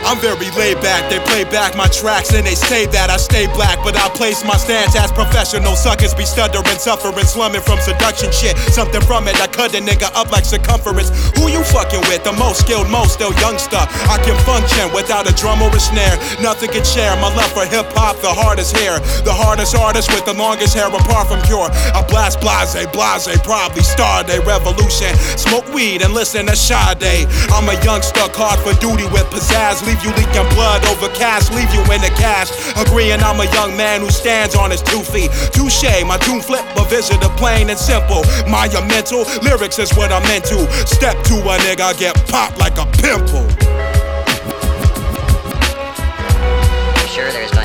I'm very laid back, they play back my tracks and they say that I stay black, but I place my stance as professional. Suckers be stuttering, suffering, slumming from seduction shit. Something from it, I cut a nigga up like circumference. Who you fucking with? The most skilled, most still youngster. I can function without a drum or a snare. Nothing can share my love for hip-hop, the hardest hair. The hardest artist with the longest hair apart from Cure. I blast blase, probably start a revolution. Smoke weed and listen to Sade. I'm a youngster caught for duty with pizzazz. Leave you leaking blood over cash, leave you in the cash. Agreeing I'm a young man who stands on his 2 feet. Touche, my doom flip, but visit a plain and simple. Monumental, lyrics is what I'm into. Step to a nigga, get popped like a pimple. I'm sure there's